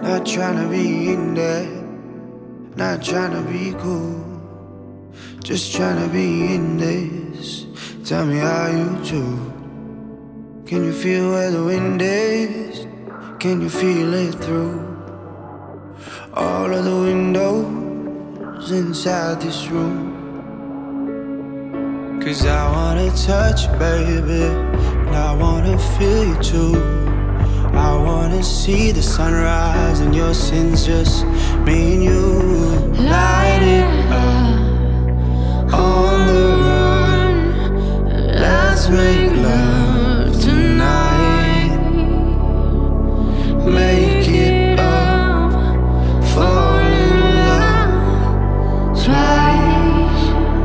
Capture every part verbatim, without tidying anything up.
Not tryna be in there, not tryna be cool, just tryna be in this. Tell me how you do. Can you feel where the wind is? Can you feel it through all of the windows inside this room? Cause I wanna touch you, baby, and I wanna feel you too. I wanna see the sunrise and your sins, just me and you. Light it up on the run. Let's make love tonight. Make it up, fall in love twice.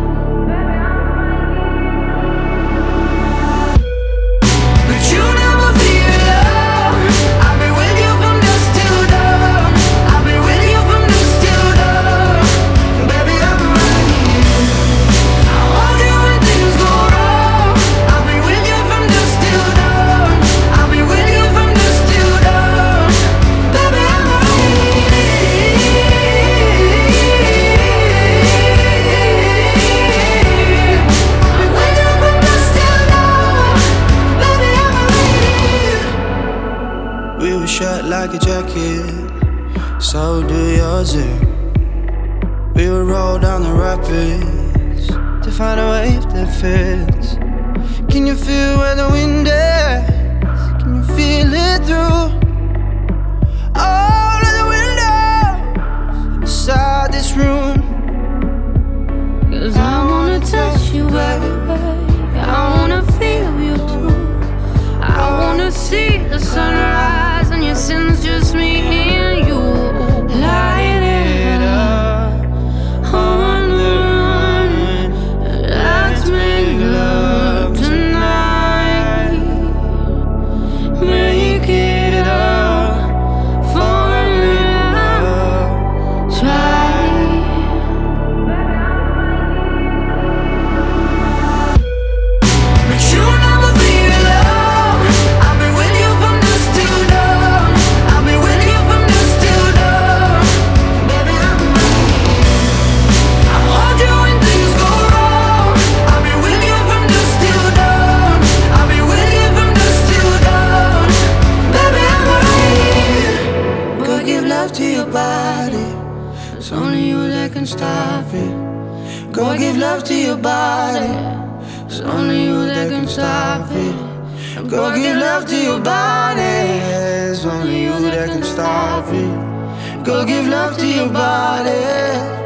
But you never be alone. I've been with you from dusk till dawn. I've been with you from dusk till dawn. Baby, I'm right here. I want you when things go wrong. I've been with you from dusk till dawn. I've been with you from dusk till dawn. Baby, I'm right here. I'm with you from dusk till dawn. Baby, I'm right here. We were shut like a jacket, so do yours. eh? We would roll down the rapids to find a wave that fits. Can you feel where the wind is? Can you feel it through all of the windows inside this room? Cause I wanna touch you, baby. I wanna feel you too. I wanna see the sunrise and your sins, just me and you. Light it up on the run. Let's make love tonight. Make it up, fall in love twice. But you never be alone. I've been with you from dusk till dawn. I've been with you from dusk till dawn. Baby, I'm right here. I want you when things go wrong. I've been with you from dusk till dawn. I've been with you from dusk till dawn. Baby, I'm right here. Go give love to your body, it's only you that can stop it. Go give love to your body, it's only you that can stop it. Go give love to your body, it's only you that can stop it. Go give love to your body.